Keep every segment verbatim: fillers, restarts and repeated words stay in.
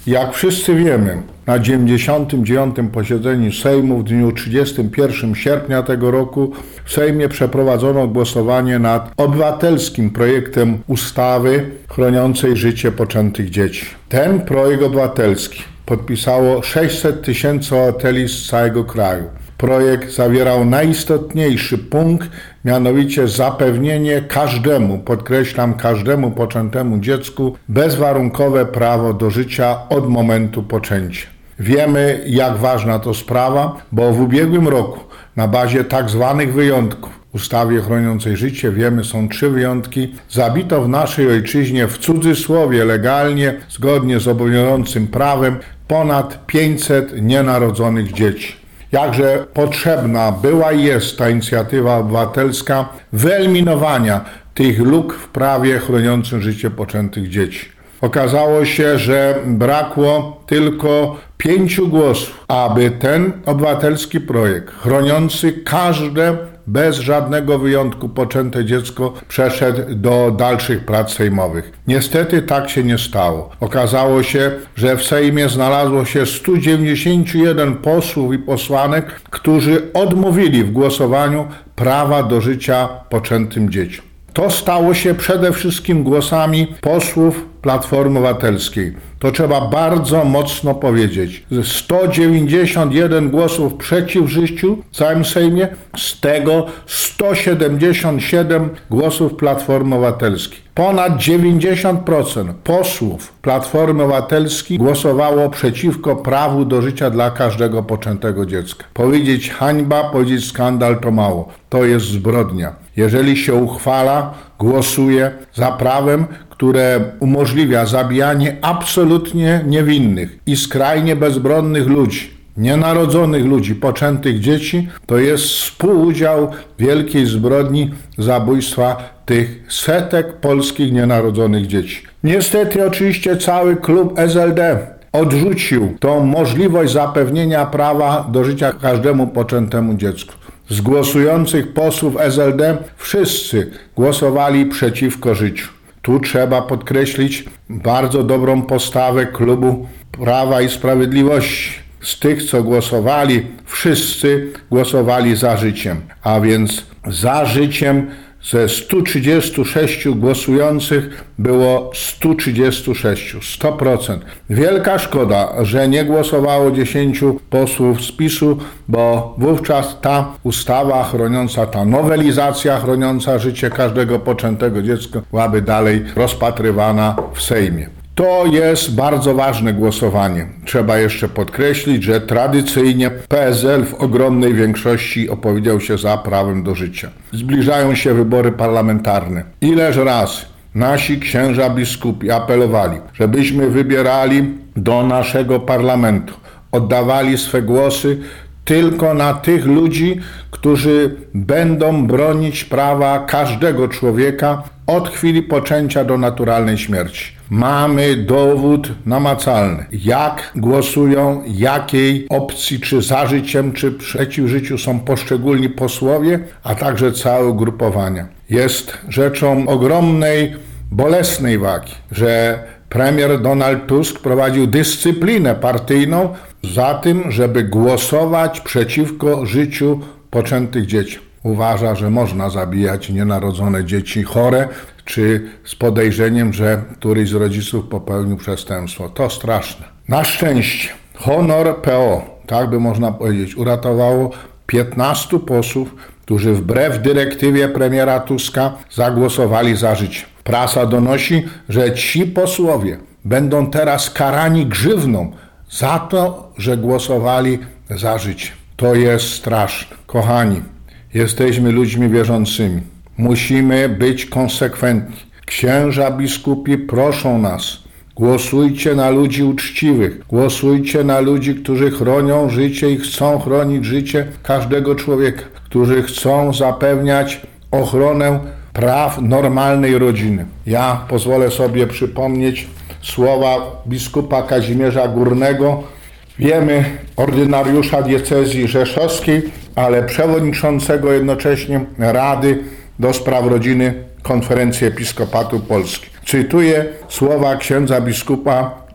Jak wszyscy wiemy, na dziewięćdziesiątym dziewiątym posiedzeniu Sejmu w dniu trzydziestego pierwszego sierpnia tego roku w Sejmie przeprowadzono głosowanie nad obywatelskim projektem ustawy chroniącej życie poczętych dzieci. Ten projekt obywatelski podpisało sześćset tysięcy obywateli z całego kraju. Projekt zawierał najistotniejszy punkt, mianowicie zapewnienie każdemu, podkreślam każdemu poczętemu dziecku bezwarunkowe prawo do życia od momentu poczęcia. Wiemy, jak ważna to sprawa, bo w ubiegłym roku na bazie tak zwanych wyjątków w ustawie chroniącej życie, wiemy, są trzy wyjątki, zabito w naszej ojczyźnie w cudzysłowie legalnie, zgodnie z obowiązującym prawem, ponad pięćset nienarodzonych dzieci. Jakże potrzebna była i jest ta inicjatywa obywatelska wyeliminowania tych luk w prawie chroniącym życie poczętych dzieci. Okazało się, że brakło tylko pięciu głosów, aby ten obywatelski projekt chroniący każde bez żadnego wyjątku poczęte dziecko przeszedł do dalszych prac sejmowych. Niestety tak się nie stało. Okazało się, że w Sejmie znalazło się stu dziewięćdziesięciu jeden posłów i posłanek, którzy odmówili w głosowaniu prawa do życia poczętym dzieciom. To stało się przede wszystkim głosami posłów Platformy Obywatelskiej. To trzeba bardzo mocno powiedzieć. sto dziewięćdziesiąt jeden głosów przeciw życiu w całym Sejmie, z tego sto siedemdziesiąt siedem głosów Platformy Obywatelskiej. Ponad dziewięćdziesiąt procent posłów Platformy Obywatelskiej głosowało przeciwko prawu do życia dla każdego poczętego dziecka. Powiedzieć hańba, powiedzieć skandal to mało. To jest zbrodnia. Jeżeli się uchwala, głosuje za prawem, które umożliwia zabijanie absolutnie niewinnych i skrajnie bezbronnych ludzi, nienarodzonych ludzi, poczętych dzieci, to jest współudział w wielkiej zbrodni zabójstwa tych setek polskich nienarodzonych dzieci. Niestety oczywiście cały klub S L D odrzucił tą możliwość zapewnienia prawa do życia każdemu poczętemu dziecku. Z głosujących posłów S L D wszyscy głosowali przeciwko życiu. Tu trzeba podkreślić bardzo dobrą postawę klubu Prawa i Sprawiedliwości. Z tych, co głosowali, wszyscy głosowali za życiem, a więc za życiem ze stu trzydziestu sześciu głosujących było stu trzydziestu sześciu, sto procent. Wielka szkoda, że nie głosowało dziesięciu posłów z PiSu, bo wówczas ta ustawa chroniąca, ta nowelizacja chroniąca życie każdego poczętego dziecka byłaby dalej rozpatrywana w Sejmie. To jest bardzo ważne głosowanie. Trzeba jeszcze podkreślić, że tradycyjnie P S L w ogromnej większości opowiedział się za prawem do życia. Zbliżają się wybory parlamentarne. Ileż raz nasi księża biskupi apelowali, żebyśmy wybierali do naszego parlamentu, oddawali swe głosy tylko na tych ludzi, którzy będą bronić prawa każdego człowieka od chwili poczęcia do naturalnej śmierci. Mamy dowód namacalny, jak głosują, jakiej opcji, czy za życiem, czy przeciw życiu są poszczególni posłowie, a także całe ugrupowania. Jest rzeczą ogromnej, bolesnej wagi, że premier Donald Tusk prowadził dyscyplinę partyjną za tym, żeby głosować przeciwko życiu poczętych dzieci. Uważa, że można zabijać nienarodzone dzieci chore, czy z podejrzeniem, że któryś z rodziców popełnił przestępstwo. To straszne. Na szczęście honor P O, tak by można powiedzieć, uratowało piętnastu posłów, którzy wbrew dyrektywie premiera Tuska zagłosowali za życie. Prasa donosi, że ci posłowie będą teraz karani grzywną za to, że głosowali za życie. To jest straszne. Kochani, jesteśmy ludźmi wierzącymi. Musimy być konsekwentni. Księża biskupi proszą nas, głosujcie na ludzi uczciwych, głosujcie na ludzi, którzy chronią życie i chcą chronić życie każdego człowieka, którzy chcą zapewniać ochronę praw normalnej rodziny. Ja pozwolę sobie przypomnieć słowa biskupa Kazimierza Górnego, wiemy, ordynariusza diecezji rzeszowskiej, ale przewodniczącego jednocześnie Rady do Spraw Rodziny Konferencji Episkopatu Polski. Cytuję słowa księdza biskupa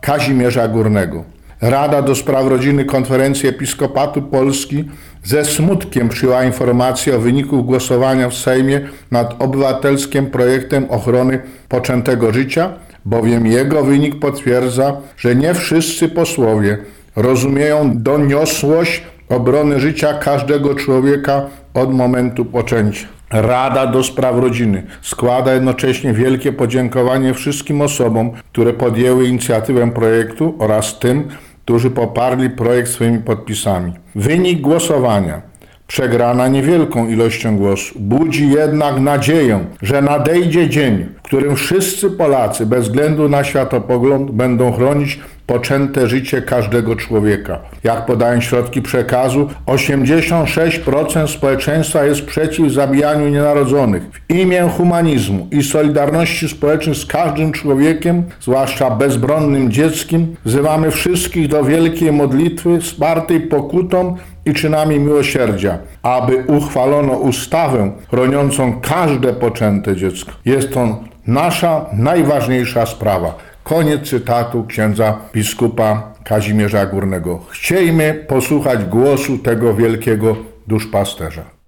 Kazimierza Górnego. Rada do Spraw Rodziny Konferencji Episkopatu Polski ze smutkiem przyjęła informację o wyniku głosowania w Sejmie nad obywatelskim projektem ochrony poczętego życia, bowiem jego wynik potwierdza, że nie wszyscy posłowie rozumieją doniosłość obrony życia każdego człowieka od momentu poczęcia. Rada do Spraw Rodziny składa jednocześnie wielkie podziękowanie wszystkim osobom, które podjęły inicjatywę projektu oraz tym, którzy poparli projekt swoimi podpisami. Wynik głosowania, przegrana niewielką ilością głosów, budzi jednak nadzieję, że nadejdzie dzień, w którym wszyscy Polacy bez względu na światopogląd będą chronić poczęte życie każdego człowieka. Jak podają środki przekazu, osiemdziesiąt sześć procent społeczeństwa jest przeciw zabijaniu nienarodzonych. W imię humanizmu i solidarności społecznej z każdym człowiekiem, zwłaszcza bezbronnym dzieckiem, wzywamy wszystkich do wielkiej modlitwy wspartej pokutą i czynami miłosierdzia, aby uchwalono ustawę chroniącą każde poczęte dziecko. Jest to nasza najważniejsza sprawa. Koniec cytatu księdza biskupa Kazimierza Górnego. Chciejmy posłuchać głosu tego wielkiego duszpasterza.